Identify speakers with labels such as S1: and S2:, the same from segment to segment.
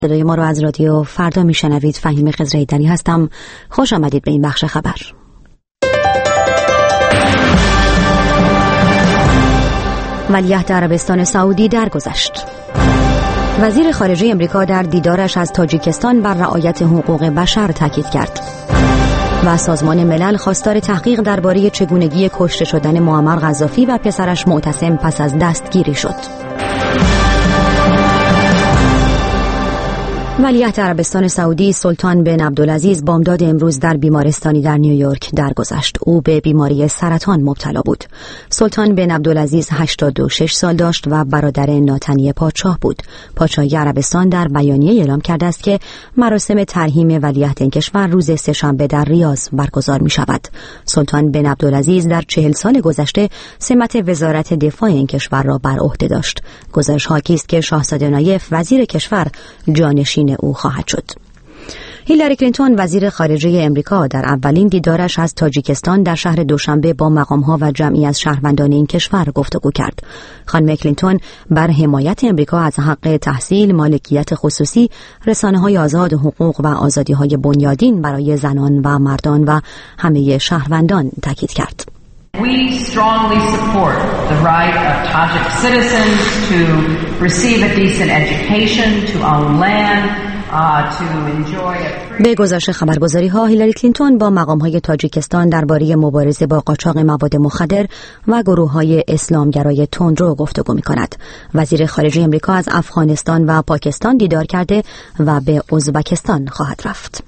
S1: صدای ما رو از رادیو فردا میشنوید. فهیم خضرایی‌دری هستم. خوش آمدید به این بخش خبر. ولیعهد عربستان سعودی درگذشت. وزیر خارجه امریکا در دیدارش از تاجیکستان بر رعایت حقوق بشر تاکید کرد. و سازمان ملل خواستار تحقیق درباره چگونگی کشته شدن معمر قذافی و پسرش معتصم پس از دستگیری شد. ولیعهد عربستان سعودی سلطان بن عبدالعزیز بامداد امروز در بیمارستانی در نیویورک درگذشت. او به بیماری سرطان مبتلا بود. سلطان بن عبدالعزیز 86 سال داشت و برادر ناتنی پادشاه بود. پادشاهی عربستان در بیانیه اعلام کرده است که مراسم ترحیم ولیعهد این کشور روز سه‌شنبه در ریاض برگزار می شود. سلطان بن عبدالعزیز در 40 سال گذشته سمت وزارت دفاع این کشور را بر عهده داشت. گزارش حاکی است که شاهزاده نایف وزیر کشور جانشین او خواهد شد. هیلاری کلینتون وزیر خارجه امریکا در اولین دیدارش از تاجیکستان در شهر دوشنبه با مقام‌ها و جمعی از شهروندان این کشور گفتگو کرد. خانم کلینتون بر حمایت امریکا از حق تحصیل، مالکیت خصوصی، رسانه‌های آزاد، حقوق و آزادی‌های بنیادین برای زنان و مردان و همه شهروندان تاکید کرد.
S2: We strongly support the right of Tajik citizens to receive a decent education, to own land, to enjoy a...
S1: به گزارش خبرگزاری‌ها هیلاری کلینتون با مقام‌های تاجیکستان درباره مبارزه با قاچاق مواد مخدر و گروه‌های اسلامگرای تندرو گفتگو می‌کند. وزیر خارجه امریکا از افغانستان و پاکستان دیدار کرده و به ازبکستان خواهد رفت.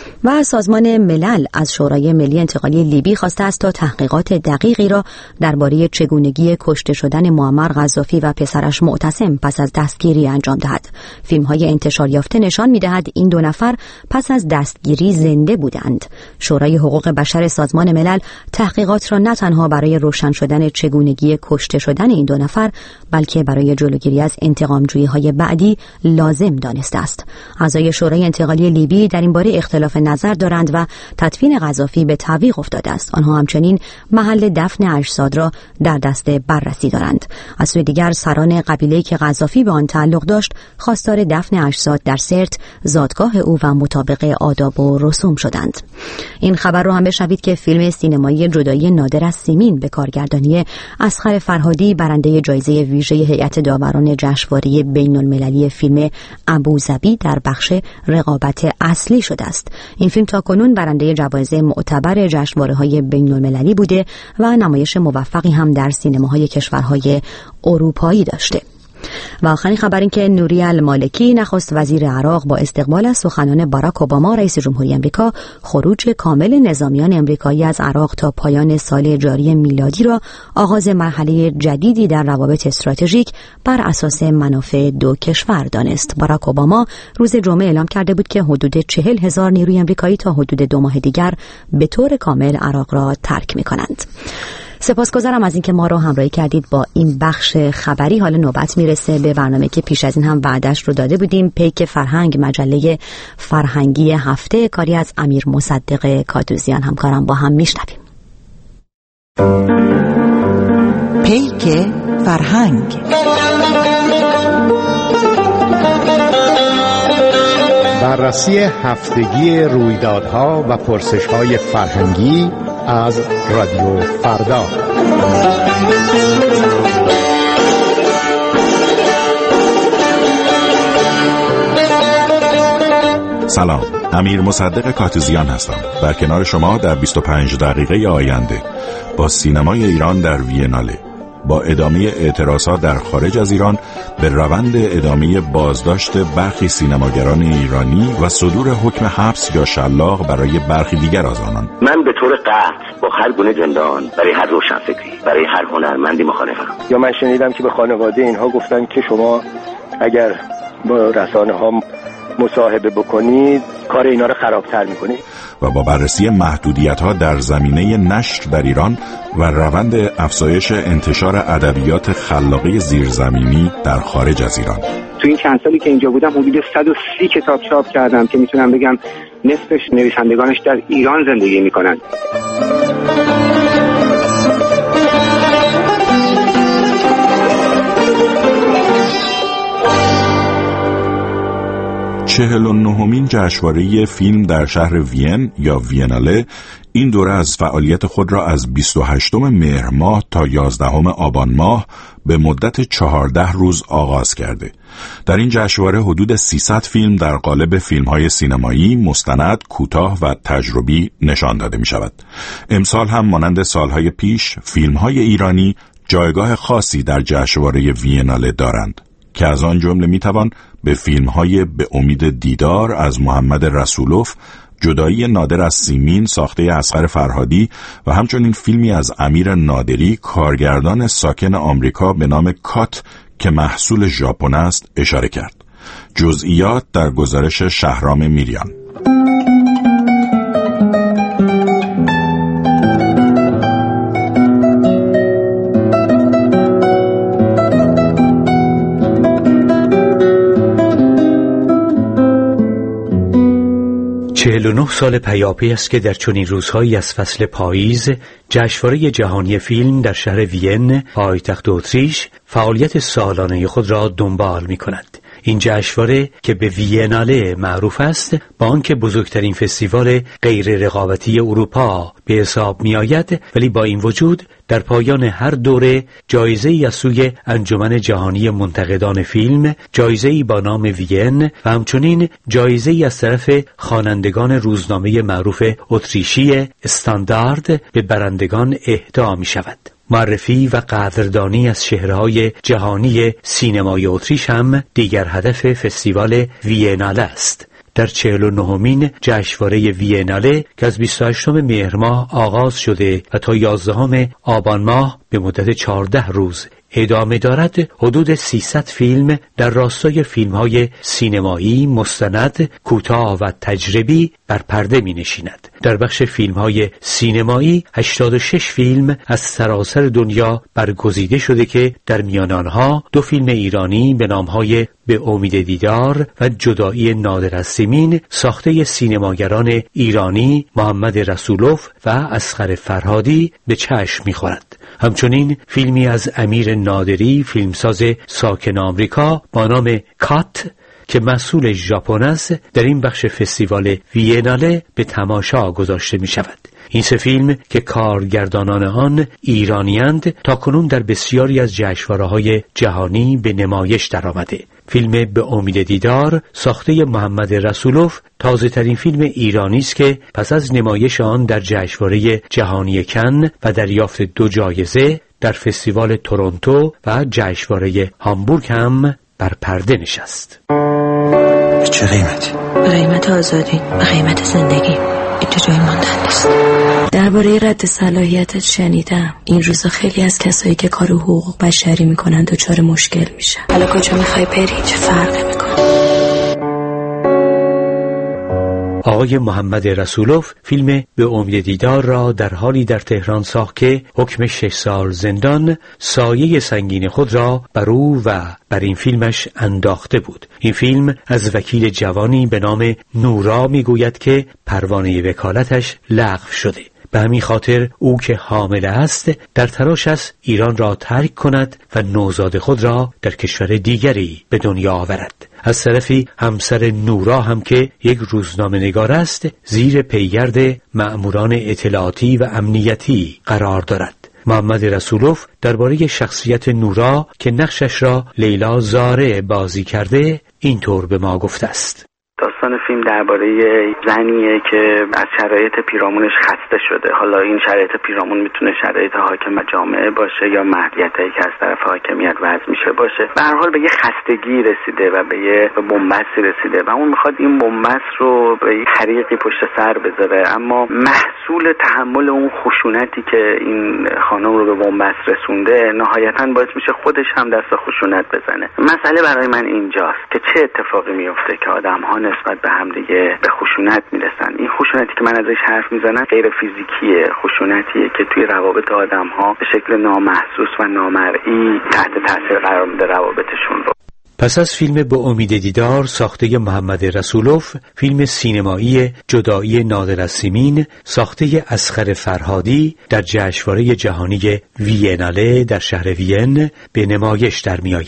S1: و سازمان ملل از شورای ملی انتقالی لیبی خواسته است تا تحقیقات دقیقی را درباره چگونگی کشته شدن معمر قذافی و پسرش معتصم پس از دستگیری انجام دهد. فیلم‌های انتشار یافته نشان می‌دهد این دو نفر پس از دستگیری زنده بودند. شورای حقوق بشر سازمان ملل تحقیقات را نه تنها برای روشن شدن چگونگی کشته شدن این دو نفر بلکه برای جلوگیری از انتقام‌جویی‌های بعدی لازم دانسته است. اعضای شورای انتقالی لیبی در این باره اختلاف نظر دارند و تدفین قذافی به تعویق افتاده است. آنها همچنین محل دفن اجساد را در دست بررسی دارند. از سوی دیگر سران قبیله‌ای که قذافی به آن تعلق داشت خواستار دفن اجساد در سرت، زادگاه او و مطابق آداب و رسوم شدند. این خبر رو هم بشنوید که فیلم سینمایی جدایی نادر از سیمین به کارگردانی اصغر فرهادی برنده جایزه ویژه هیئت داوران جشنواره بین‌المللی فیلم ابوظبی در بخش رقابت اصلی شده است. این فیلم تاکنون برنده جوایز معتبر جشنواره‌های بین‌المللی بوده و نمایش موفقی هم در سینماهای کشورهای اروپایی داشته. و آخرین خبر این که نوری المالکی نخست وزیر عراق با استقبال از سخنان باراک اوباما رئیس جمهوری آمریکا خروج کامل نظامیان آمریکایی از عراق تا پایان سال جاری میلادی را آغاز مرحله جدیدی در روابط استراتژیک بر اساس منافع دو کشور دانست. باراک اوباما روز جمعه اعلام کرده بود که حدود 40,000 نیروی آمریکایی تا حدود 2 ماه دیگر به طور کامل عراق را ترک می‌کنند. سپاسگزارم از اینکه ما رو همراهی کردید با این بخش خبری. حالا نوبت میرسه به برنامه که پیش از این هم وعده‌اش رو داده بودیم، پیک فرهنگ، مجله فرهنگی هفته، کاری از امیر مصدق کادوزیان. همکارم با هم میشنویم.
S3: پیک فرهنگ.
S4: بررسی هفتگی رویدادها و پرسش‌های فرهنگی از رادیو فردا.
S5: سلام، امیر مصدق کاتوزیان هستم. در کنار شما در 25 دقیقه آینده با سینمای ایران در ویناله، با ادامه اعتراضات در خارج از ایران به روند ادامه بازداشت برخی سینماگران ایرانی و صدور حکم حبس یا شلاق برای برخی دیگر از آنان.
S6: من به طور قطع با هر گونه زندان برای هر روشنفکری، برای هر هنرمندی مخالفم.
S7: یا من شنیدم که به خانواده اینها گفتن که شما اگر با رسانه ها مصاحبه بکنید کار اینا رو خرابتر میکنید.
S5: و با بررسی محدودیت‌ها در زمینه نشر در ایران و روند افزایش انتشار ادبیات خلاقه زیرزمینی در خارج از ایران.
S8: تو این چند سالی که اینجا بودم حدود 130 کتاب چاپ کردم که میتونم بگم نصفش نویسندگانش در ایران زندگی میکنن.
S5: 49مین جشنواره فیلم در شهر وین یا ویناله این دوره از فعالیت خود را از 28 مهر ماه تا 11 آبان ماه به مدت 14 روز آغاز کرده. در این جشنواره حدود 300 فیلم در قالب فیلم‌های سینمایی، مستند، کوتاه و تجربی نشان داده می‌شود. امسال هم مانند سالهای پیش فیلم‌های ایرانی جایگاه خاصی در جشنواره ویناله دارند که از آن جمله میتوان به فیلم‌های به امید دیدار از محمد رسولوف، جدایی نادر از سیمین ساخته اصغر فرهادی و همچنین فیلمی از امیر نادری کارگردان ساکن آمریکا به نام کات که محصول ژاپن است اشاره کرد. جزئیات در گزارش شهرام میریان.
S9: 49 سال پیاپی است که در چنین روزهایی از فصل پاییز جشنواره جهانی فیلم در شهر وین، پایتخت اتریش، فعالیت سالانه خود را دنبال می‌کند. این جشنواره که به ویناله معروف است، با آنکه بزرگترین فستیوال غیر رقابتی اروپا به حساب می‌آید، ولی با این وجود در پایان هر دوره جایزه‌ای از سوی انجمن جهانی منتقدان فیلم، جایزه‌ای با نام وین و همچنین جایزه‌ای از طرف خوانندگان روزنامه معروف اتریشی استاندارد به برندگان اهدا می‌شود. معرفی و قدردانی از چهره‌های جهانی سینمای اتریش هم دیگر هدف فستیوال ویناله است. در 49مین جشنواره ویناله که از 28 مهر ماه آغاز شده و تا 11 آبان ماه به مدت 14 روز ادامه دارد، حدود 300 فیلم در راستای فیلم‌های سینمایی، مستند، کوتاه و تجربی بر پرده می‌نشیند. در بخش فیلم‌های سینمایی 86 فیلم از سراسر دنیا برگزیده شده که در میان آنها 2 فیلم ایرانی به نام‌های به امید دیدار و جدایی نادر از سیمین ساخته سینماگران ایرانی محمد رسولوف و اصغر فرهادی به چشم می‌خورد. همچنین فیلمی از امیر نادری، فیلمساز ساکن آمریکا با نام کات که محصول ژاپن است، در این بخش فستیوال ویناله به تماشا گذاشته می شود. این 3 فیلم که کارگردانان آن ایرانی‌اند تاکنون در بسیاری از جشنواره‌های جهانی به نمایش درآمده. فیلم به امید دیدار ساخته محمد رسولوف تازه ترین فیلم ایرانی است که پس از نمایش آن در جشنواره جهانی کن و دریافت 2 جایزه در فستیوال تورنتو و جشنواره هامبورگ هم بر پرده نشست.
S10: چه قیمتی؟
S11: قیمت آزادی و قیمت زندگی. اینجا جای ماندن نیست. درباره رد صلاحیتت شنیدم. این روزا خیلی از کسایی که کار حقوق بشری میکنن دچار مشکل میشن. حالا کجا میخوای بری؟ چه فرقی میکنه؟
S9: آقای محمد رسولوف فیلم به امید دیدار را در حالی در تهران ساخت که حکم 6 سال زندان سایه سنگین خود را بر او و بر این فیلمش انداخته بود. این فیلم از وکیل جوانی به نام نورا میگوید که پروانه وکالتش لغو شده. به همین خاطر او که حامل است در تلاش است ایران را ترک کند و نوزاد خود را در کشور دیگری به دنیا آورد. از طرفی همسر نورا هم که یک روزنامه نگار است زیر پیگرد مأموران اطلاعاتی و امنیتی قرار دارد. محمد رسولوف درباره شخصیت نورا که نقشش را لیلا زاره بازی کرده اینطور به ما گفته است.
S12: داستان فیلم درباره زنیه که از شرایط پیرامونش خسته شده. حالا این شرایط پیرامون میتونه شرایط حاکم جامعه باشه یا مهدیتایی که از طرف حاکمیت وضع میشه باشه. به هر حال به یه خستگی رسیده و به یه بن‌بستی رسیده و اون میخواد این بن‌بست رو به یه طریقی پشت سر بذاره، اما محصول تحمل اون خشونتی که این خانم رو به بن‌بست رسونده نهایتاً باعث میشه خودش هم دست خشونت بزنه. مسئله برای من اینجاست که چه اتفاقی میفته که آدم‌ها نسبت به هم دیگه به خشونت میرسن. این خشونتی که من ازش حرف میزنم غیر فیزیکیه، خشونتیه که توی روابط آدم‌ها به شکل نامحسوس و نامرئی تحت تاثیر قرار میده روابطشون رو.
S9: پس از فیلم به امید دیدار ساخته محمد رسولوف، فیلم سینمایی جدایی نادر از سیمین ساخته اصغر فرهادی در جشنواره جهانی ویناله در شهر وین به نمایش در می آید.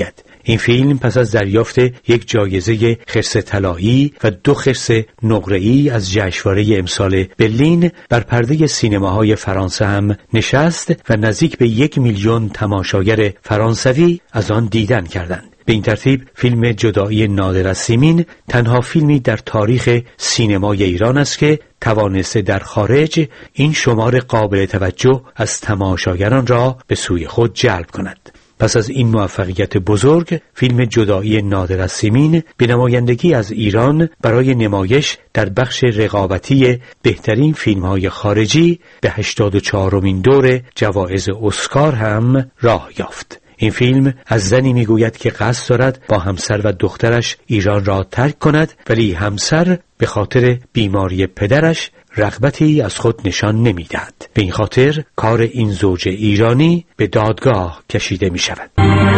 S9: این فیلم پس از دریافت یک جایزه خرس طلایی و 2 خرس نقره‌ای از جشنواره امسال برلین بر پرده سینماهای فرانسه هم نشست و نزدیک به 1 میلیون تماشاگر فرانسوی از آن دیدن کردند. به این ترتیب فیلم جدایی نادر از سیمین تنها فیلمی در تاریخ سینمای ایران است که توانسته در خارج این شمار قابل توجه از تماشاگران را به سوی خود جلب کند. پس از این موفقیت بزرگ، فیلم جدایی نادر از سیمین به نمایندگی از ایران برای نمایش در بخش رقابتی بهترین فیلم‌های خارجی به 84مین دور جوایز اسکار هم راه یافت. این فیلم از زنی میگوید که قصد دارد با همسر و دخترش ایران را ترک کند، ولی همسر به خاطر بیماری پدرش رغبتی از خود نشان نمیدهد. به این خاطر کار این زوج ایرانی به دادگاه کشیده می شود.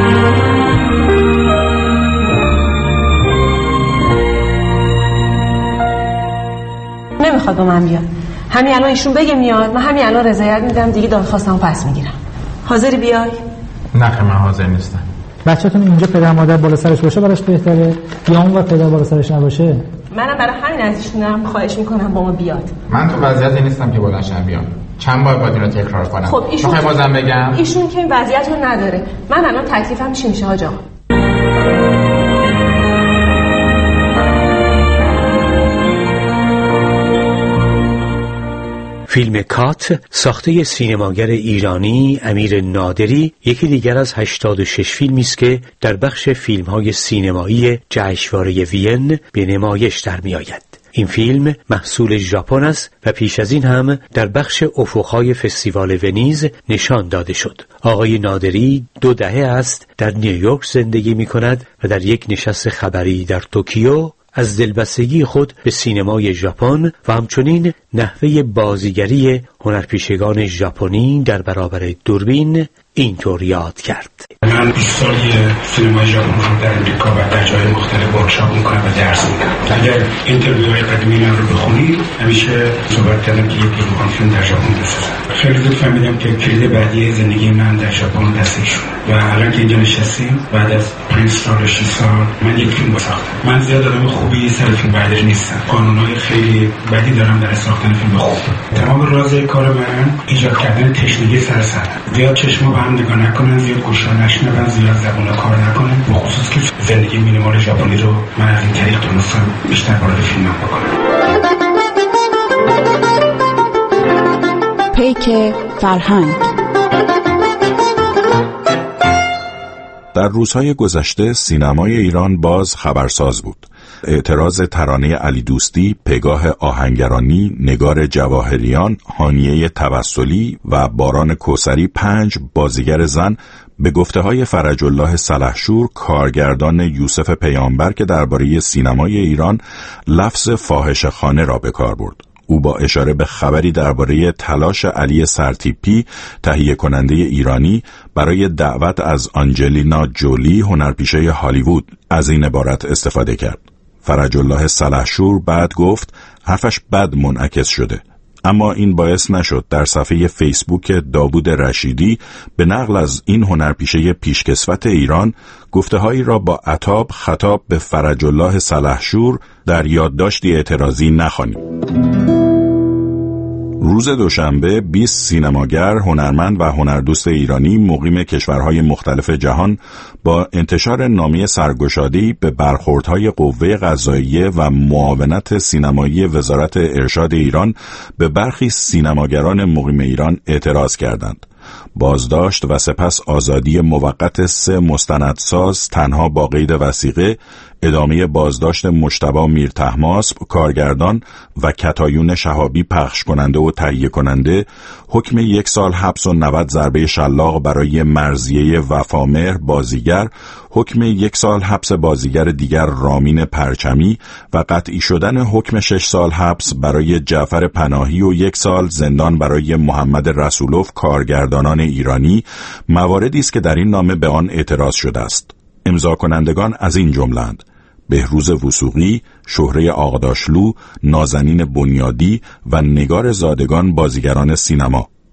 S13: نمیخواد با من بیاد. همین الان ایشون بگه میاد، من همین الان رضایت میدم، دیگه دادخواستمو پس میگیرم. حاضری بیای؟
S14: نه من حاضر نیستم.
S15: بچه‌تون اینجا پدر مادر بالا سرش باشه براش بهتره یا اون و پدر بالا سرش نباشه؟
S13: منم برای همین از ایشونم خواهش میکنم با ما بیاد.
S14: من تو وضعیتی نیستم که بلندشم بیام. چند بار باید اینو تکرار کنم.
S13: خب ایشون
S14: میخوای بازم بگم؟
S13: ایشون که این وضعیت رو نداره. من الان تکلیفم چی میشه حاج آقا؟
S9: فیلم کات ساخته سینماگر ایرانی امیر نادری یکی دیگر از 86 فیلمی است که در بخش فیلم‌های سینمایی جشنواره وین به نمایش در می‌آید. این فیلم محصول ژاپن است و پیش از این هم در بخش افق‌های فستیوال ونیز نشان داده شد. آقای نادری 2 دهه است در نیویورک زندگی می‌کند و در یک نشست خبری در توکیو از دلبستگی خود به سینمای ژاپن و همچنین نحوه بازیگری هنرپیشگان ژاپنی در برابر دوربین اینطور یاد کرد.
S16: من 20 سال سینمای ژاپن رو در امریکا و در جای مختلف ورکشاپ میکنم و درس میدم. اگر اینترویوهای قدیمی من رو بخونید همیشه صحبت کردم که یک فیلم فیلم در ژاپن بسازم. خیلی زود فهمیدم که کلید بعدی زندگی من در ژاپن دستشون و الان که اینجا نشستیم بعد از 5 سال 6 سال من یک فیلم ساختم. من زیاد آدم خوبی سر فیلم برداری نیستم. قانونهای خیلی بدی دارم برای ساختن فیلم خوب. تمام راز کار من ایجاد کردن تشنگی سر صحنه. زیاد چشمو به هم نگاه نکنن، زیاد گوشا نشنون، زیاد زبونا کار نکنن. بخصوص که زندگی مینیمال ژاپنی رو من از این طریق تونستم بیشتر وارد فیلمم بکنم.
S3: پیک فرهنگ.
S5: در روزهای گذشته سینمای ایران باز خبرساز بود. اعتراض ترانه علی دوستی، پگاه آهنگرانی، نگار جواهریان، هانیه توسلی و باران کوثری 5 بازیگر زن به گفته‌های فرج الله سلحشور کارگردان یوسف پیامبر که درباره سینمای ایران لفظ فاحشه‌خانه را به کار برد. او با اشاره به خبری درباره تلاش علی سرتیپی تهیه کننده ایرانی برای دعوت از آنجلینا جولی هنرپیشه هالیوود از این عبارت استفاده کرد. فرج الله سلحشور بعد گفت حرفش بد منعکس شده، اما این باعث نشد در صفحه فیسبوک داوود رشیدی به نقل از این هنرپیشه پیشکسوت ایران گفته‌هایی را با عتاب خطاب به فرج الله سلحشور در یادداشتی اعتراضی نخوانیم. روز دوشنبه 20 سینماگر، هنرمند و هنردوست ایرانی مقیم کشورهای مختلف جهان با انتشار نامه سرگشاده‌ای به برخوردهای قوه قضاییه و معاونت سینمایی وزارت ارشاد ایران به برخی سینماگران مقیم ایران اعتراض کردند. بازداشت و سپس آزادی موقت 3 مستندساز تنها با قید وثیقه، ادامه بازداشت مجتبی میرطهماسب کارگردان و کتایون شهابی پخش کننده و تهیه کننده، حکم 1 سال حبس و 90 ضربه شلاق برای مرضیه وفامهر بازیگر، حکم 1 سال حبس بازیگر دیگر رامین پرچمی و قطعی شدن حکم 6 سال حبس برای جعفر پناهی و 1 سال زندان برای محمد رسولوف کارگردانان ایرانی مواردی است که در این نامه به آن اعتراض شده است. امضا کنندگان از این جمله‌اند: بهروز وثوقی، شهره آقداشلو، نازنین بنیادی و نگار زادگان بازیگران سینما.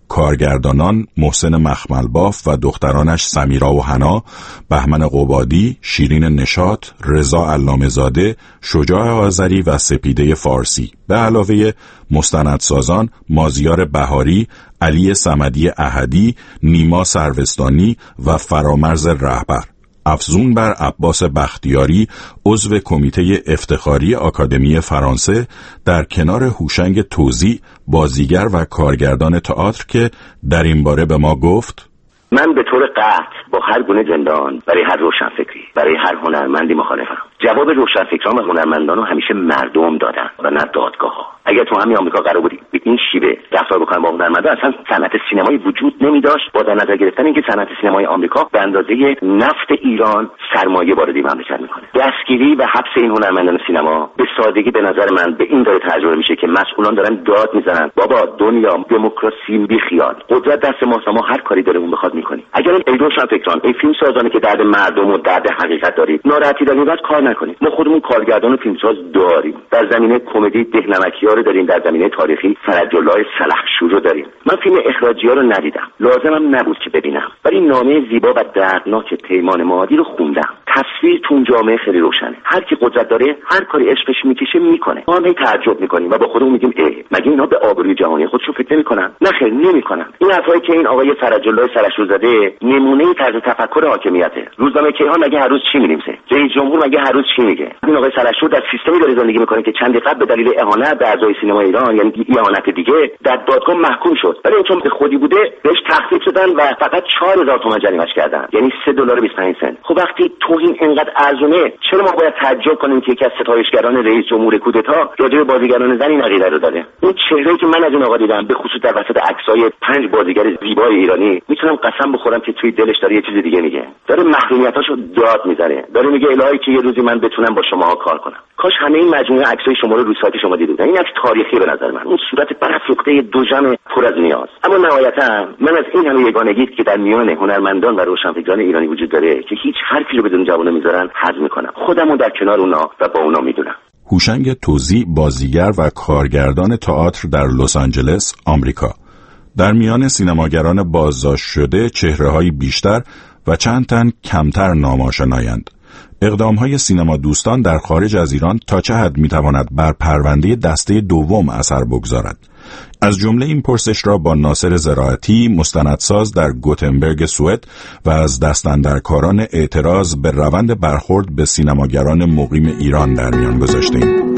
S5: کارگردانان محسن مخملباف و دخترانش سمیرا و حنا، بهمن قبادی، شیرین نشاط، رضا علامه‌زاده، شجاع آذری و سپیده فارسی، به علاوه مستندسازان مازیار بهاری، علی صمدی احدی، نیما سروستانی و فرامرز رهبر، افزون بر عباس بختیاری عضو کمیته افتخاری آکادمی فرانسه، در کنار هوشنگ توزی بازیگر و کارگردان تئاتر که در این باره به ما گفت:
S6: من به طور قطع با هر گونه زندان برای هر روشنفکری، برای هر هنرمندی مخالفم. جواب روشنفکران و هنرمندان رو همیشه مردم دادن و نه دادگاه‌ها. اگر تو همین آمریکا قرار بود به این شیوه رفتار بکنن با هنرمندان، اصلا صنعت سینمایی وجود نمی‌داشت. با در نظر گرفتن اینکه صنعت سینمای آمریکا به اندازه نفت ایران سرمایه وارد این مملکت می‌کنه، دستگیری و حبس این هنرمندان سینما به سادگی به نظر من به این داره ترجمه میشه که مسئولان دارن داد میزنن بابا دنیا دموکراسی بیخیال، قدرت دست ماست، ما هر کاری دلمون بخواد می‌کنیم. اگر این روشنفکران، این فیلم سازانی که درد مردم و درد حقیقت دارید ناراحتی دارید، بعد کار نکنید. ما خودمون کارگردان و فیلمساز داریم، در زمینه کمدی دهنمکی‌ها رو داریم، در زمینه تاریخی فرج الله سلحشور رو داریم. من فیلم اخراجی‌ها رو ندیدم، لازمم نبود که ببینم، ولی نامه زیبا و دردناک پیمان مادی رو خوندم. تصویر تو اون جامعه خیلی روشنه، هر کی قدرت داره هر کاری عشقش میکشه میکنه. ما هم تعجب میکنیم و با خودمون میگیم مگه اینا به آبروی جهانی خودشون فکر نمیکنن؟ نه خیر، نمیکنن. این حرفایی که این آقای فرج الله سلحشور زده نمونه طرز تفکر حاکمیته. روزنامه کیهان مگه هر روز چی می‌نویسه؟ رئیس جمهور مگه هر روز چی میگه؟ این آقای سلحشور در سیستمی داره زندگی میکنه که چندی قبل به دلیل اهانت به اعضای سینما ایران، یعنی اهانت دیگه، در دادگاه محکوم شد، ولی چون به خودی بوده بهش تخفیف دادن و فقط 4000 تومان جریمه‌اش کردن، یعنی $3.25. خب وقتی توهین اینقدر ارزونه، چرا ما باید تعجب کنیم که یکی از ستایشگران رئیس جمهور کودتا راجع به بازیگران زن این عقیده رو داره؟ اون چهره‌ای که من از این آقا دیدم، به خصوص در وسط عکسای 5 بازیگر زیبای ایرانی، میتونم قسم بخورم که توی دلش داره یه چیز دیگه میگه، داره محرومیتاشو داد میزنه، داره میگه الهی که یه روزی من بتونم با شماها کار کنم. کاش همه این مجموعه عکسای شما رو سایت شما دیده بودن. این عکس تاریخی به نظر من، اون صورت برافروخته دوژم پر از نیاز. اما نهایتا من از این همه یگانگی که در میان هنرمندان و روشنفکران ایرانی وجود داره که هیچ حرفی رو بدون جواب نمیذارن حذف میکنم. خودمو در کنار اونا و با اونا میدونم.
S5: هوشنگ توزی بازیگر و کارگردان تئاتر در لس آنجلس، آمریکا. در میان سینماگران بازداشت شده چهره‌های بیشتر و چند تن کمتر نام‌آشنایند. اقدام‌های سینما دوستان در خارج از ایران تا چه حد می‌تواند بر پرونده دسته دوم اثر بگذارد؟ از جمله این پرسش را با ناصر زراعتی، مستندساز در گوتنبرگ سوئد و از دستاندرکاران اعتراض به روند برخورد به سینماگران مقیم ایران در میان گذاشتیم.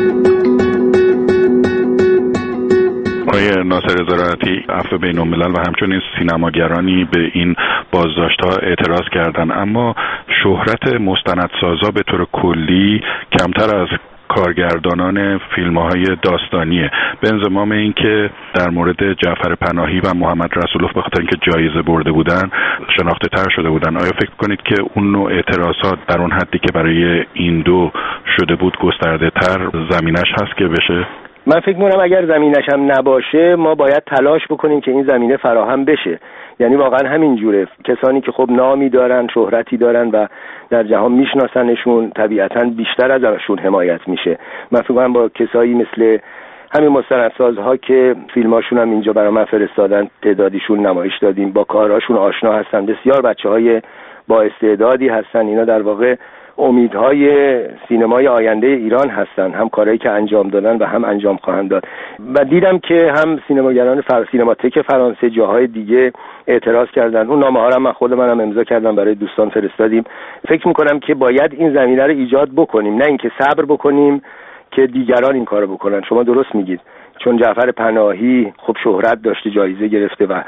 S5: آقای ناصر زراعتی، عفو بین الملل و همچنین سینماگرانی به این بازداشت‌ها اعتراض کردند، اما شهرت مستندسازا به طور کلی کمتر از کارگردانان فیلم‌های داستانیه. به انضمام این که در مورد جعفر پناهی و محمد رسولوف به خاطر اینکه جایزه برده بودن شناخته تر شده بودن، آیا فکر کنید که اون نوع اعتراضات در اون حدی که برای این دو شده بود گسترده تر زمینش هست که بشه؟
S7: من فکر می‌کنم اگر زمینش هم نباشه ما باید تلاش بکنیم که این زمینه فراهم بشه. یعنی واقعا همین جوره، کسانی که خب نامی دارن، شهرتی دارن و در جهان میشناسنشون، طبیعتاً بیشتر ازشون حمایت میشه. من فکر کنم با کسایی مثل همین مستندسازها که فیلماشون هم اینجا برای من فرستادن، تعدادیشون نمایش دادیم، با کارهاشون آشنا هستن، بسیار بچه‌های با استعدادی هستن. اینا در واقع امیدهای سینمای آینده ایران هستن، هم کارهایی که انجام دادن و هم انجام خواهند داد. و دیدم که هم سینماگران سینماتک فرانسه، جاهای دیگه اعتراض کردن. اون نامه ها رو من خودم امضا کردم، برای دوستان فرستادیم. فکر میکنم که باید این زمینه رو ایجاد بکنیم، نه اینکه صبر بکنیم که دیگران این کارو بکنن. شما درست میگید، چون جعفر پناهی خب شهرت داشته، جایزه گرفته و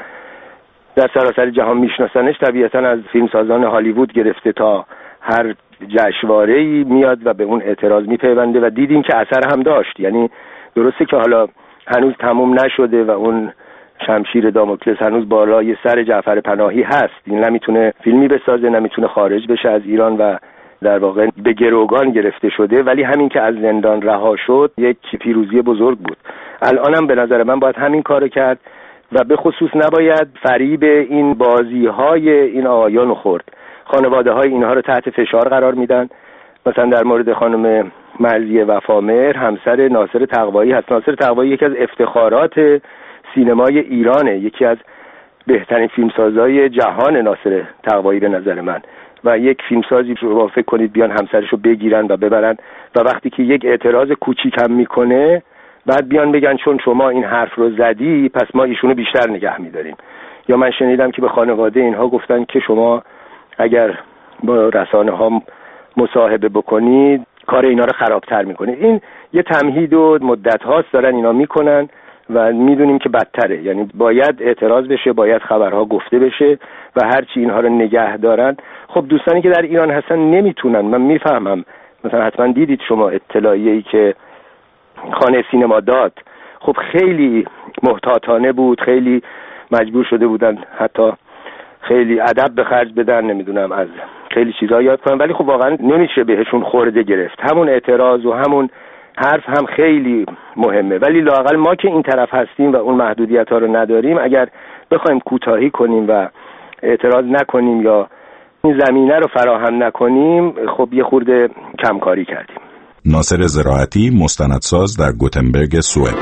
S7: در سراسر جهان میشناسنش، طبیعتاً از فیلمسازان هالیوود گرفته تا هر جشنواره‌ای میاد و به اون اعتراض میپیونده و دیدیم که اثر هم داشت. یعنی درسته که حالا هنوز تموم نشده و اون شمشیر داموکلس هنوز بالای سر جعفر پناهی هست، این نمیتونه فیلمی بسازه، نمیتونه خارج بشه از ایران و در واقع به گروگان گرفته شده، ولی همین که از زندان رها شد یک پیروزی بزرگ بود. الانم به نظر من باید همین کارو کرد و به خصوص نباید فریب این بازی‌های این آقایان خورد. خانواده‌های اینها رو تحت فشار قرار میدن. مثلا در مورد خانم مرضیه وفامهر، همسر ناصر تقوایی هست. ناصر تقوایی یکی از افتخارات سینمای ایرانه، یکی از بهترین فیلمسازهای جهان ناصر تقوایی به نظر من. و یک فیلمسازی رو فکر کنید بیان همسرشو بگیرن و ببرن و وقتی که یک اعتراض کوچیکم میکنه بعد بیان بگن چون شما این حرف رو زدی پس ما ایشونو بیشتر نگه میداریم. یا من شنیدم که به خانواده اینها گفتن که شما اگر با رسانه ها مصاحبه بکنید کار اینا رو خرابتر میکنید. این یه تمهید و مدت هاست دارن اینا میکنن و میدونیم که بدتره. یعنی باید اعتراض بشه، باید خبرها گفته بشه و هرچی اینها رو نگه دارن. خب دوستانی که در ایران هستن نمیتونن. من میفهمم، مثلا حتما دیدید شما اطلاعیه‌ای که خانه سینما داد، خب خیلی محتاطانه بود، خیلی مجبور شده بودن حتی خیلی ادب به خرج بدن، نمیدونم از خیلی چیزا یاد کنن، ولی خب واقعا نمیشه بهشون خورده گرفت. همون اعتراض و همون حرف هم خیلی مهمه، ولی لااقل ما که این طرف هستیم و اون محدودیت ها رو نداریم، اگر بخوایم کوتاهی کنیم و اعتراض نکنیم یا این زمینه رو فراهم نکنیم، خب یه خورده کمکاری کردیم.
S5: ناصر زراعتی، مستندساز در گوتنبرگ، سوئد.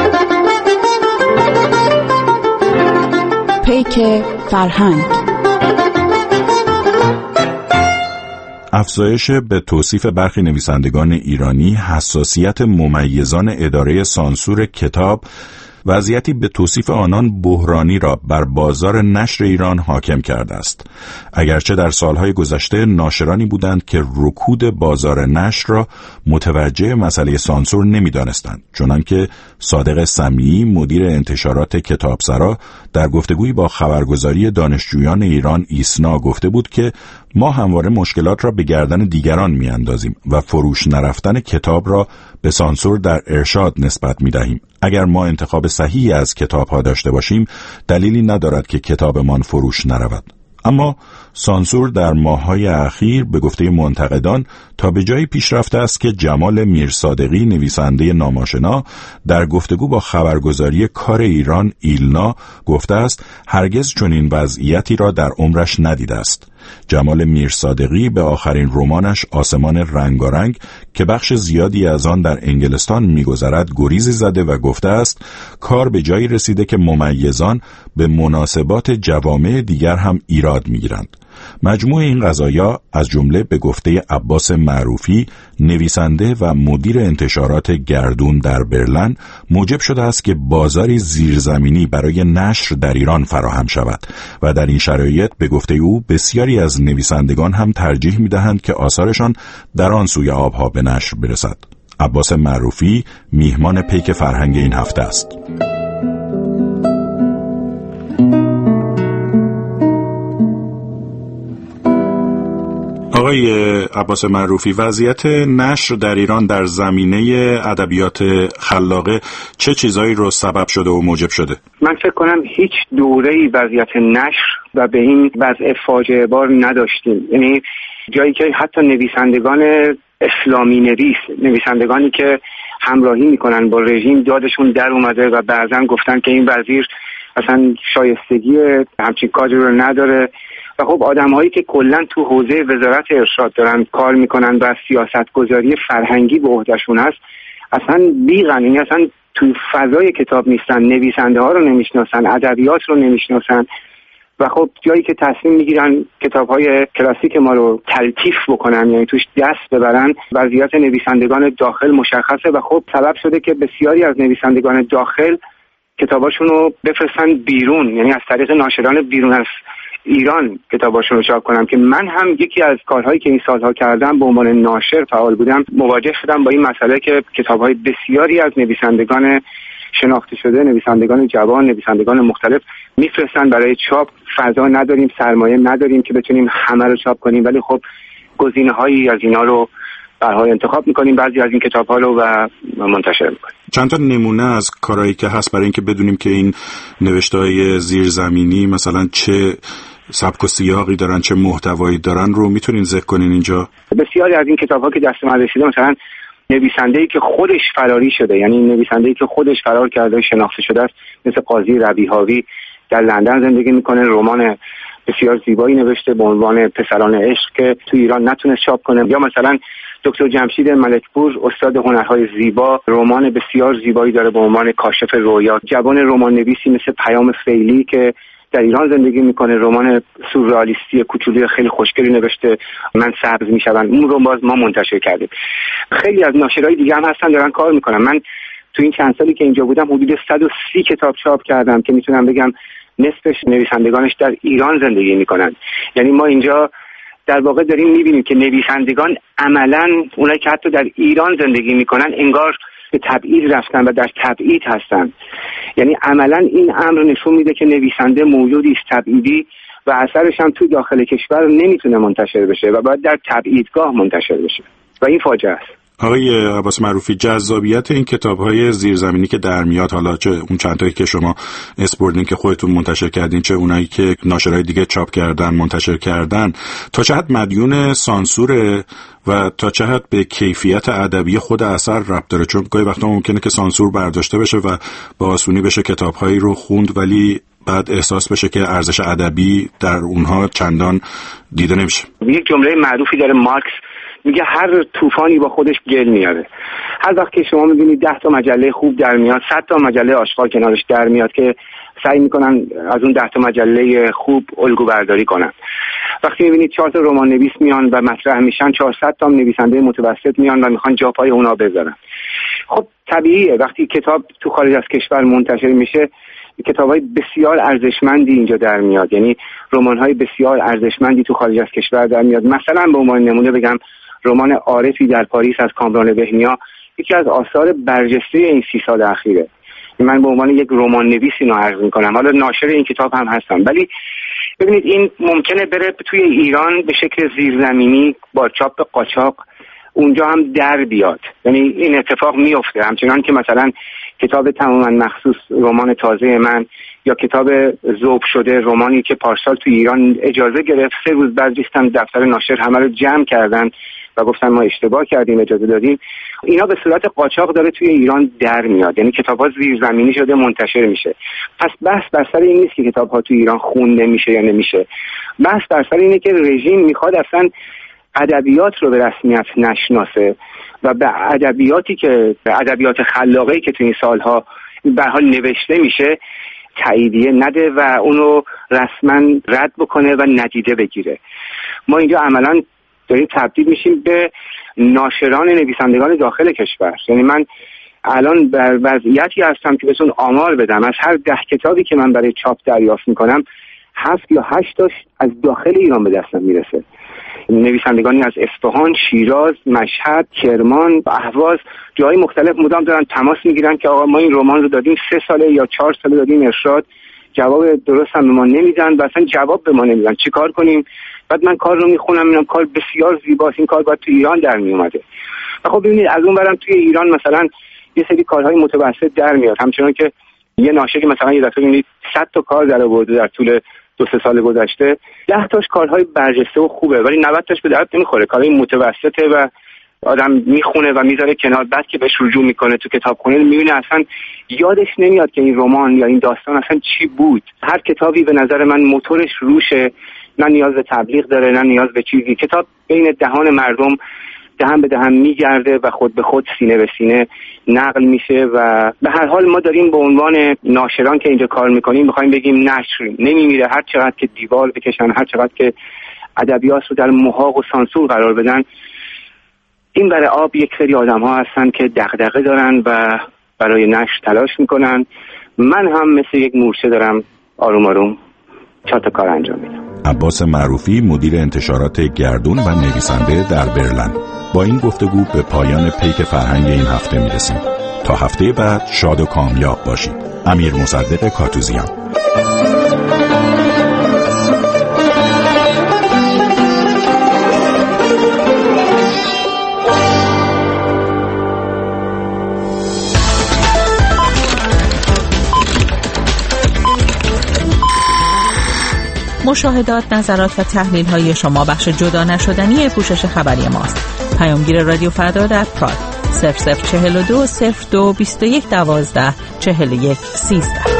S3: پیک فرهنگ.
S5: افزایش به توصیف برخی نویسندگان ایرانی حساسیت ممیزان اداره سانسور کتاب، وضعیتی به توصیف آنان بحرانی را بر بازار نشر ایران حاکم کرده است. اگرچه در سالهای گذشته ناشرانی بودند که رکود بازار نشر را متوجه مسئله سانسور نمی‌دانستند، چنانکه صادق سمیعی مدیر انتشارات کتابسرا در گفتگویی با خبرگزاری دانشجویان ایران ایسنا گفته بود که ما همواره مشکلات را به گردن دیگران میاندازیم و فروش نرفتن کتاب را به سانسور در ارشاد نسبت میدهیم. اگر ما انتخاب صحیحی از کتاب‌ها داشته باشیم، دلیلی ندارد که کتابمان فروش نرود. اما سانسور در ماه‌های اخیر به گفته منتقدان تا به جایی پیش رفته است که جمال میرصادقی، نویسنده ناماشنا، در گفتگو با خبرگزاری کار ایران ایلنا گفته است هرگز چنین وضعیتی را در عمرش ندیده است. جمال میرصادقی به آخرین رمانش آسمان رنگارنگ که بخش زیادی از آن در انگلستان می‌گذرد گریزی زده و گفته است کار به جایی رسیده که ممیزان به مناسبات جوامع دیگر هم ایراد می‌گیرند. مجموع این قضایا از جمله به گفته عباس معروفی، نویسنده و مدیر انتشارات گردون در برلن، موجب شده است که بازاری زیرزمینی برای نشر در ایران فراهم شود و در این شرایط به گفته او بسیاری از نویسندگان هم ترجیح می‌دهند که آثارشان در آن سوی آبها به نشر برسد. عباس معروفی میهمان پیک فرهنگ این هفته است. آقای عباس معروفی، وضعیت نشر در ایران در زمینه ادبیات خلاقه چه چیزایی رو سبب شده و موجب شده؟
S8: من فکر کنم هیچ دوره‌ای وضعیت نشر و به این وضع فاجعه بار نداشتیم. یعنی جایی که حتی نویسندگان اسلامی نویس، نویسندگانی که همراهی میکنن با رژیم، دادشون در اومده و بعضا گفتن که این وزیر اصلا شایستگی همچین کاری رو نداره. و خب آدم‌هایی که کلاً تو حوزه وزارت ارشاد دارن کار میکنن و سیاستگذاری فرهنگی به عهدهشون هست، اصلا بیغن، یعنی اصلا تو فضای کتاب نیستن، نویسنده ها رو نمیشناسن، ادبیات رو نمیشناسن و خب جایی که تصمیم میگیرن کتاب‌های کلاسیک ما رو تلطیف بکنن، یعنی توش دست ببرن، وضعیت نویسندگان داخل مشخصه و خب سبب شده که بسیاری از نویسندگان داخل کتاباشون رو بفرستن بیرون، یعنی از طریق ناشران بیرون از ایران کتاباشون رو چاپ کنم. که من هم یکی از کارهایی که این سالها کردم به عنوان ناشر فعال بودم، مواجه شدم با این مسئله که کتاب‌های بسیاری از نویسندگان شناخته شده، نویسندگان جوان، نویسندگان مختلف میفرستن برای چاپ. فضا نداریم، سرمایه نداریم که بتونیم همه رو چاپ کنیم، ولی خب گزینه‌هایی از اینا رو برای انتخاب میکنیم، بعضی از این کتاب‌ها رو و منتشر میکنیم.
S5: چند تا نمونه از کارهایی که هست برای اینکه بدونیم که این نوشته‌های زیرزمینی مثلا چه سبک و سیاقی دارن، چه محتوایی دارن رو میتونین ذکر کنین اینجا؟
S8: بسیاری از این کتاب‌ها که دست من رسیده، مثلا نویسنده‌ای که خودش فراری شده، یعنی نویسنده‌ای که خودش فرار کرده شناخته شده است، مثل قاضی ربیع‌هاوی در لندن زندگی میکنه، رمان بسیار زیبایی نوشته به عنوان پسران عشق که تو ایران نتونست چاپ کنه. یا مثلا دکتر جمشید ملکپور استاد هنرهای زیبا رمان بسیار زیبایی داره به عنوان کاشف رویا. جوان رمان نویسی مثل پیام فیلی که در ایران زندگی میکنه، رمان سورئالیستی کوچولی خیلی خوشگلی نوشته، من سبز میشوم. اون رو باز ما منتشر کردیم. خیلی از ناشرای دیگه هم هستن دارن کار میکنن. من تو این چند سالی که اینجا بودم حدود 130 کتاب چاپ کردم که میتونم بگم نصفش نویسندگانش در ایران زندگی میکنن. یعنی ما اینجا در واقع داریم میبینیم که نویسندگان عملاً اونایی که حتی در ایران زندگی میکنن انگار به تبعید رفتن و در تبعید هستن. یعنی عملاً این امر نشون میده که نویسنده موجودی است تبعیدی و اثرش هم تو داخل کشور نمیتونه منتشر بشه و باید در تبعیدگاه منتشر بشه و این فاجعه است.
S5: آقای عباس معروفی، جذابیت این کتاب‌های زیرزمینی که در میاد، حالا چه اون چند تایی که شما اسپوردین که خودتون منتشر کردین، چه اونایی که ناشرای دیگه چاپ کردن منتشر کردن، تا چه حد مدیون سانسوره و تا چه حد به کیفیت ادبی خود اثر ربط داره؟ چون گاهی وقتا ممکنه که سانسور برداشته بشه و با آسونی بشه کتاب‌هایی رو خوند ولی بعد احساس بشه که ارزش ادبی در اونها چندان دیده نمیشه.
S8: یک جمله معروفی داره مارکس، میگه هر طوفانی با خودش گل میاره. هر وقت که شما میبینید 10 تا مجله خوب در میاد، 100 تا مجله آشغال کنارش در میاد که سعی میکنن از اون 10 تا مجله خوب الگو برداری کنن. وقتی میبینید 4 تا رمان نویس میان و مطرح میشن، 400 تا نویسنده متوسط میان و میخوان جا پای اونا بذارن. خب طبیعیه وقتی کتاب تو خارج از کشور منتشر میشه کتاب‌های بسیار ارزشمندی اینجا در میاد، یعنی رمان‌های بسیار ارزشمندی تو خارج از کشور در میاد. مثلا به عنوان نمونه بگم رمان عارفی در پاریس از کامران بهنیا یکی از آثار برجسته این 30 سال اخیره. من به عنوان یک رمان نویس اینو عرض می‌کنم، حالا ناشر این کتاب هم هستم، ولی ببینید این ممکنه بره توی ایران به شکل زیرزمینی با چاپ قاچاق اونجا هم در بیاد، یعنی این اتفاق میفته. همچنان که مثلا کتاب تماما مخصوص رمان تازه من یا کتاب ذوب شده رمانی که پارسال تو ایران اجازه گرفت، 3 روز بعد ریختن دفتر ناشر همه رو جمع کردن و گفتن ما اشتباه کردیم اجازه دادیم. اینا به صورت قاچاق داره توی ایران در میاد، یعنی کتاب‌ها زیرزمینی شده منتشر میشه. پس بحث بر سر این نیست که کتاب‌ها تو ایران خونده میشه یا نمیشه، بحث بر سر اینه که رژیم میخواد اصلا ادبیات رو به رسمیت نشناسه و به ادبیاتی که ادبیات خلاقه‌ای که تو این سالها به حال نوشته میشه تاییدیه نده و اونو رسما رد بکنه و ندیده بگیره. ما اینجا عملاً داریم تبدیل میشیم به ناشران نویسندگان داخل کشور. یعنی من الان در وضعیتی هستم که بهتون آمار بدم، از هر 10 کتابی که من برای چاپ دریافت میکنم 7 یا 8 تاش از داخل ایران به دستم میرسه. نویسندگانی از اصفهان، شیراز، مشهد، کرمان، اهواز، جای مختلف مدام دارن تماس میگیرن که آقا ما این رمان رو دادیم 3 ساله یا 4 ساله دادیم ارشاد، جواب درست هم به ما نمیدن و اصلا جواب به ما نمیدن، چیکار کنیم؟ بعد من کار رو میخونم میبینم کار بسیار زیباست، این کار باید تو ایران در میومده. و خب ببینید از اون برم توی ایران مثلا یه سری کارهای متوسط در میاد، همچنان که یه ناشر که مثلا یه دفعه میبینید 100 تا کار در آورده در طول 2-3 سال گذشته، 10 تاش کارهای برجسته و خوبه ولی 90 تاش به درد نمیخوره، کارهای متوسطه و آدم میخونه و میذاره کنار، بعد که بهش رجوع میکنه تو کتابخونه میبینه اصلا یادش نمیاد که این رمان یا این داستان اصلا چی بود. هر کتابی به نظر من موتورش روشه، نه نیاز به تبلیغ داره نه نیاز به چیزی، کتاب بین دهان مردم دهن به دهن میگرده و خود به خود سینه به سینه نقل میشه و به هر حال ما داریم به عنوان ناشران که اینجا کار میکنیم میخوایم بگیم نشر نمیمیره، هر چقدر که دیوار بکشن، هر چقدر که ادبیات رو در محاق و سانسور قرار بدن، این برای آب یک سری آدم ها هستن که دغدغه دارن و برای نشر تلاش میکنن. من هم مثل یک مورچه دارم آروم آروم 4 تا کار انجام میدم.
S5: عباس معروفی، مدیر انتشارات گردون و نویسنده در برلن. با این گفتگو به پایان پیک فرهنگ این هفته میرسیم. تا هفته بعد شاد و کامیاب باشید. امیر مصدق کاتوزیان.
S17: مشاهدات، نظرات و تحلیل های شما بخش جدا نشدنی پوشش خبری ماست. پیامگیر رادیو فردا در پراد 0042 02 21 12 41 13.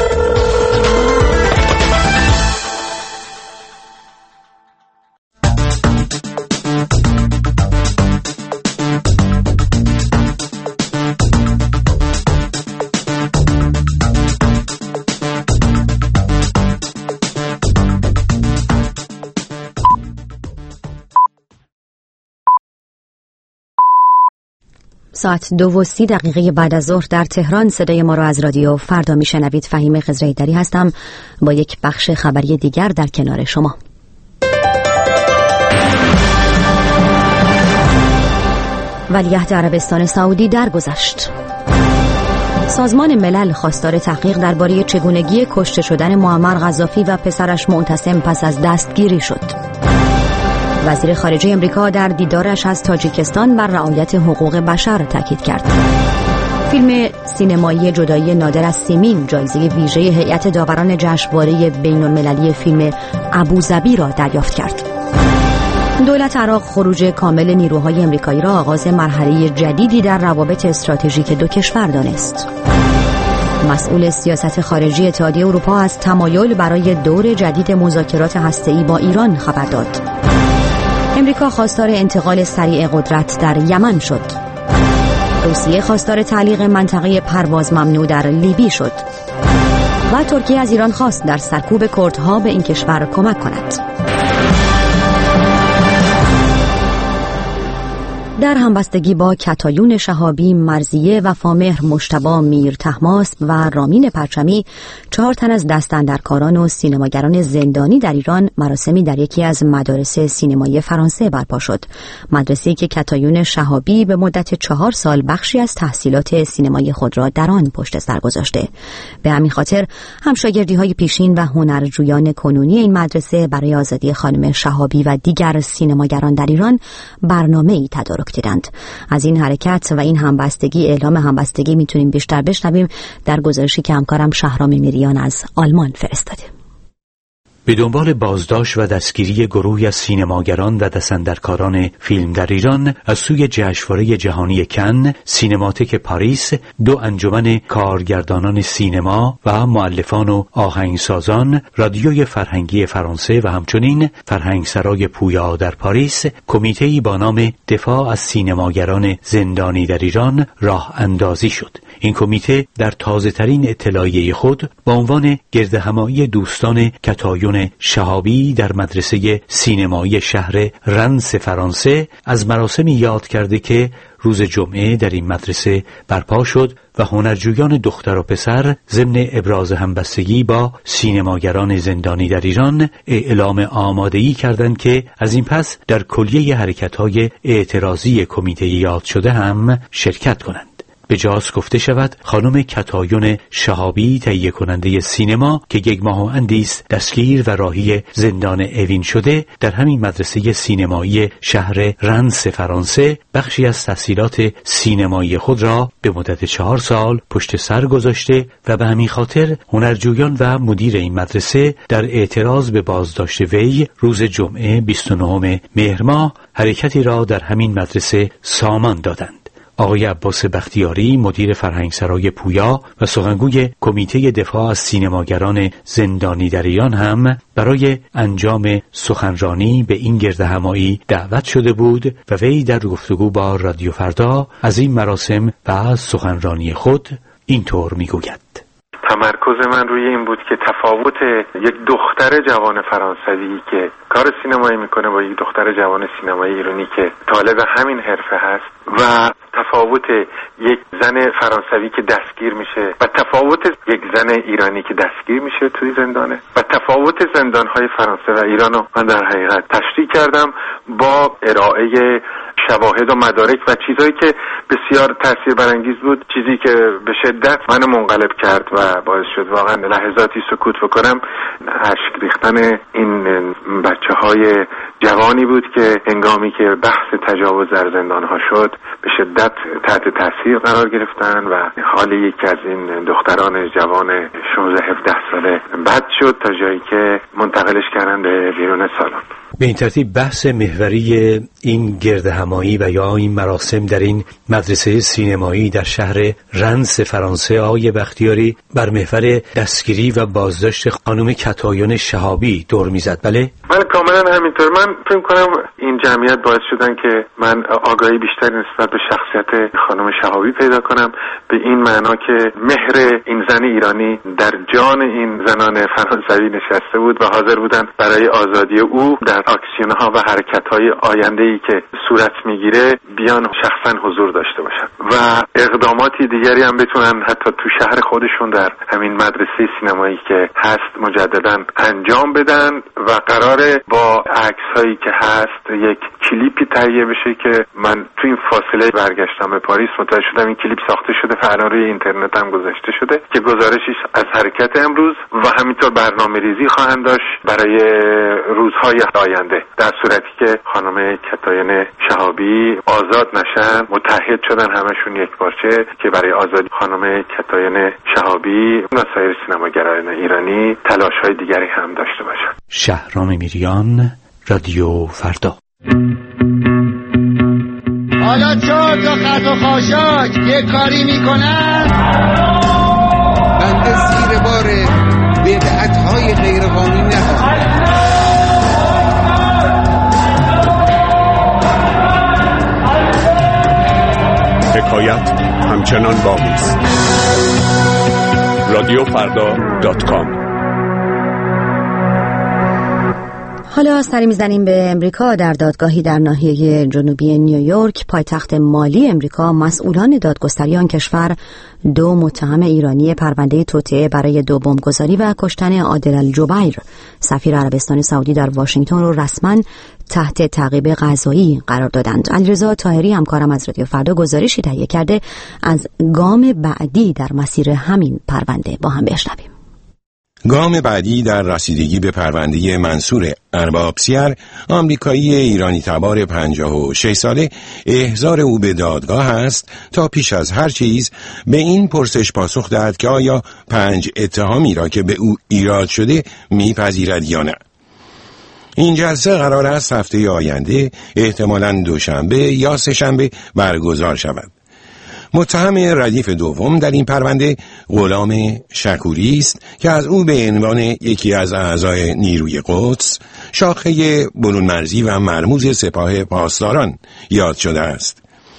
S1: ساعت 2:30 بعد از ظهر در تهران صدای ما را از رادیو فردا میشنوید. فهیمه خضرایی‌دری هستم با یک بخش خبری دیگر در کنار شما. ولیعهد عربستان سعودی درگذشت. سازمان ملل خواستار تحقیق درباره چگونگی کشته شدن معمر قذافی و پسرش معتصم پس از دستگیری شد. وزیر خارجه امریکا در دیدارش از تاجیکستان بر رعایت حقوق بشر تاکید کرد. فیلم سینمایی جدایی نادر از سیمین جایزه ویژه هیئت داوران جشنواره بین‌المللی فیلم ابوظبی را دریافت کرد. دولت عراق خروج کامل نیروهای امریکایی را آغاز مرحله جدیدی در روابط استراتژیک دو کشور دانست. مسئول سیاست خارجی اتحادیه اروپا از تمایل برای دور جدید مذاکرات هسته‌ای با ایران خبر داد. امریکا خواستار انتقال سریع قدرت در یمن شد. روسیه خواستار تعلیق منطقه پرواز ممنوع در لیبی شد. و ترکیه از ایران خواست در سرکوب کردها به این کشور کمک کند. در همبستگی با کتایون شهابی، مرضیه، وفامهر، مجتبی، میر طهماسب و رامین پرچمی 4 تن از دستاندرکاران و سینماگران زندانی در ایران مراسمی در یکی از مدارس سینمایی فرانسه برپا شد. مدرسه‌ای که کتایون شهابی به مدت 4 سال بخشی از تحصیلات سینمایی خود را در آن پشت سر گذاشته. به همین خاطر همشاگردی‌های پیشین و هنرجویان کنونی این مدرسه برای آزادی خانم شهابی و دیگر سینماگران در ایران برنامه‌ای تدارک دیدند. از این حرکت و این همبستگی، اعلام همبستگی، میتونیم بیشتر بشنویم در گزارشی که همکارم شهرام میریان از آلمان فرستاده.
S9: به دنبال بازداشت و دستگیری گروهی از سینماگران و دستاندرکاران فیلم در ایران از سوی جشنواره جهانی کن، سینماتک پاریس، 2 انجمن کارگردانان سینما و مؤلفان و آهنگسازان، رادیوی فرهنگی فرانسه و همچنین فرهنگسرای پویا در پاریس، کمیته‌ای با نام دفاع از سینماگران زندانی در ایران راه اندازی شد. این کمیته در تازه‌ترین اطلاعیه خود با عنوان گردهمایی دوستان کتایون شهابی در مدرسه سینمایی شهر رنس فرانسه از مراسمی یاد کرده که روز جمعه در این مدرسه برپا شد و هنرجویان دختر و پسر ضمن ابراز همبستگی با سینماگران زندانی در ایران اعلام آمادگی کردند که از این پس در کلیه حرکت‌های اعتراضی کمیته یاد شده هم شرکت کنند. به جاست گفته شود خانم کتایون شهابی، تهیه کننده سینما که 1 ماه و اندی است دستگیر و راهی زندان اوین شده، در همین مدرسه سینمایی شهر رنس فرانسه بخشی از تحصیلات سینمایی خود را به مدت 4 سال پشت سر گذاشته و به همین خاطر هنرجویان و مدیر این مدرسه در اعتراض به بازداشت وی روز جمعه 29 مهر ماه حرکتی را در همین مدرسه سامان دادند. آقای عباس بختیاری، مدیر فرهنگسرای پویا و سخنگوی کمیته دفاع از سینماگران زندانی در ایران هم برای انجام سخنرانی به این گردهمایی دعوت شده بود و وی در گفتگو با رادیو فردا از این مراسم و سخنرانی خود اینطور میگوید:
S18: تمرکز من روی این بود که تفاوت یک دختر جوان فرانسوی که کار سینمایی میکنه با یک دختر جوان سینمایی ایرانی که طالب همین حرفه هست و تفاوت یک زن فرانسوی که دستگیر میشه و تفاوت یک زن ایرانی که دستگیر میشه توی زندانه و تفاوت زندانهای فرانسه و ایرانو من در حقیقت تشریح کردم با ارائه شواهد و مدارک و چیزایی که بسیار تأثیر برانگیز بود، چیزی که به شدت منو منقلب کرد و باعث شد واقعا لحظاتی سکوت بکنم. اشک ریختن این بچه‌های جوانی بود که هنگامی که بحث تجاوز در زندان‌ها شد به شدت تحت تاثیر قرار گرفتن و حال یکی از این دختران جوان 16-17 ساله بد شد تا جایی که منتقلش کردن به بیرون سالن.
S9: به این ترتیب بحث محوری این گردهمایی و یا این مراسم در این مدرسه سینمایی در شهر رنس فرانسه، آقای بختیاری، بر محور دستگیری و بازداشت خانم کتایون شهابی دور میزد. بله
S18: کاملا همینطور. من فکر کنم این جمعیت باعث شدن که من آگاهی بیشتری نسبت به شخصیت خانم شهابی پیدا کنم، به این معنا که مهر این زن ایرانی در جان این زنان فرانسوی نشسته بود و حاضر بودن برای آزادی او در اکسیون‌ها و حرکت‌های آینده‌ای که صورت میگیره بیان شخصا حضور داشته باشن و اقداماتی دیگری هم بتونن حتی تو شهر خودشون در همین مدرسه سینمایی که هست مجددا انجام بدن و قراره با عکس‌هایی که هست یک کلیپی تهیه بشه که من تو این فاصله برگشتم به پاریس متوجه شدم این کلیپ ساخته شده و الان روی اینترنت هم گذاشته شده که گزارشش از حرکت امروز و همینطور برنامه‌ریزی خواهند داشت برای روزهای آینده در صورتی که خانم کتایان شهابی آزاد نشن. متحد شدن همشون یک پارچه که برای آزادی خانم کتایان شهابی و سایر سینماگران ایرانی تلاش‌های دیگری هم داشته باشن.
S9: شهرام میریان، رادیو فردا.
S19: حالا چون تا خط و خاشاک یه کاری میکنن
S20: بنده زیر بار بدعت‌های غیرقانونی نخواهم.
S4: حکایت همچنان باقی است. رادیوفردا.com.
S1: حالا سری میزنیم به امریکا. در دادگاهی در ناحیه جنوبی نیویورک پایتخت مالی امریکا، مسئولان دادگستری آن کشور 2 متهم ایرانی پرونده توطئه برای 2 بمبگذاری و کشتن عادل الجبیر سفیر عربستان سعودی در واشنگتن رو رسما تحت تعقیب قضایی قرار دادند. علیرضا طاهری همکارم از رادیو فردا گزارشی تهیه کرده. از گام بعدی در مسیر همین پرونده با هم بشنویم.
S21: گام بعدی در رسیدگی به پرونده منصور اربابسیار، آمریکایی ایرانی تبار 56 ساله، احضار او به دادگاه است تا پیش از هر چیز به این پرسش پاسخ دهد که آیا 5 اتهامی را که به او ایراد شده میپذیرد یا نه. این جلسه قرار است هفته آینده، احتمالاً دوشنبه یا سه‌شنبه برگزار شود. متهم ردیف دوم در این پرونده غلام شکوری است که از او به عنوان یکی از اعضای نیروی قدس، شاخه برون مرزی و مرموز سپاه پاسداران یاد شده است.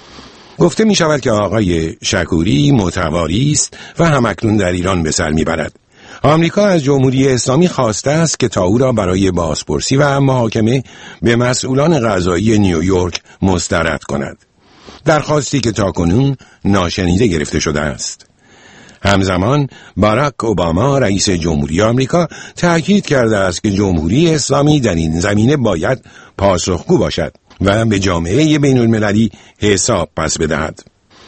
S21: گفته می شود که آقای شکوری متواری است و همکنون در ایران به سر می برد. آمریکا از جمهوری اسلامی خواسته است که تا او را برای بازپرسی و محاکمه به مسئولان قضایی نیویورک مسترد کند. درخواستی که تاکنون ناشنیده گرفته شده است. همزمان باراک اوباما رئیس جمهوری آمریکا تأکید کرده است که جمهوری اسلامی در این زمینه باید پاسخگو باشد و به جامعه بین المللی حساب پس بدهد.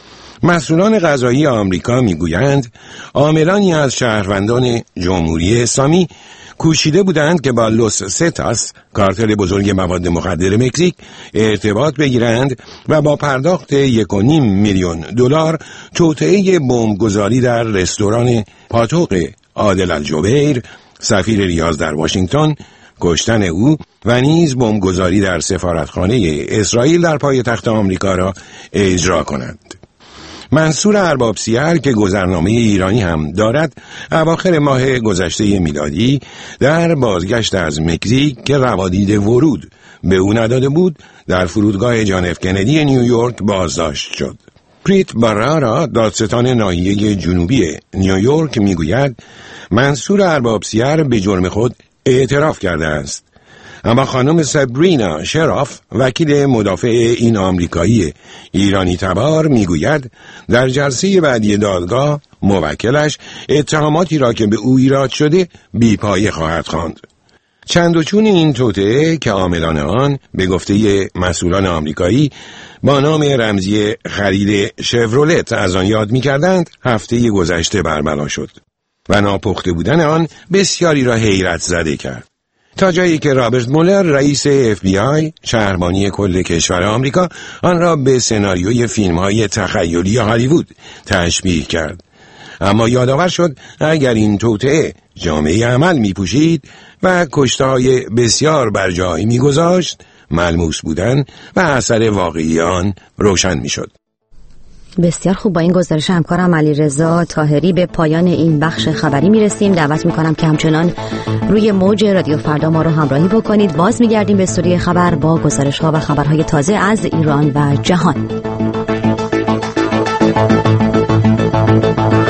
S21: مسئولان قضایی آمریکا میگویند عاملانی از شهروندان جمهوری اسلامی کوشیده بودند که با لوس ستاس، کارتل بزرگ مواد مخدر مکزیک، ارتباط بگیرند و با پرداخت 1.5 میلیون دلار توطئه بمبگذاری در رستوران پاتوق عادل الجبیر، سفیر ریاض در واشنگتن، کشتن او و نیز بمبگذاری در سفارتخانه اسرائیل در پایتخت آمریکا را اجرا کنند. منصور اربابسیار که گذرنامه ایرانی هم دارد، اواخر ماه گذشته میلادی در بازگشت از مکزیک که روادید ورود به او نداده بود، در فرودگاه جان اف کندی نیویورک بازداشت شد. پریت بارارا، دادستان ناحیه جنوبی نیویورک، میگوید منصور اربابسیار به جرم خود اعتراف کرده است. اما خانم سابرینا شراف، وکیل مدافع این آمریکایی ایرانی تبار، میگوید در جلسه بعدی دادگاه موکلش اتهاماتی را که به او ایراد شده بی‌پایه خواهد خواند. چند و چون این توطئه که عاملان آن به گفته مسئولان آمریکایی با نام رمزی خرید شورولت از آن یاد می‌کردند، هفته گذشته برملا شد و ناپخته بودن آن بسیاری را حیرت زده کرد. تا جایی که رابرت مولر، رئیس FBI، شهربانی کل کشور آمریکا، آن را به سناریوی فیلم‌های تخیلی هالیوود تشبیه کرد. اما یادآور شد اگر این توطئه جامعه عمل می‌پوشید و کشته‌های بسیار بر جای می‌گذاشت، ملموس بودن و اثر واقعی آن روشن می‌شد.
S1: بسیار خوب. با این گزارش همکارم علیرضا طاهری به پایان این بخش خبری میرسیم. دعوت میکنم که همچنان روی موج رادیو فردا ما رو همراهی بکنید. باز میگردیم به استودیوی خبر با گزارش ها و خبرهای تازه از ایران و جهان.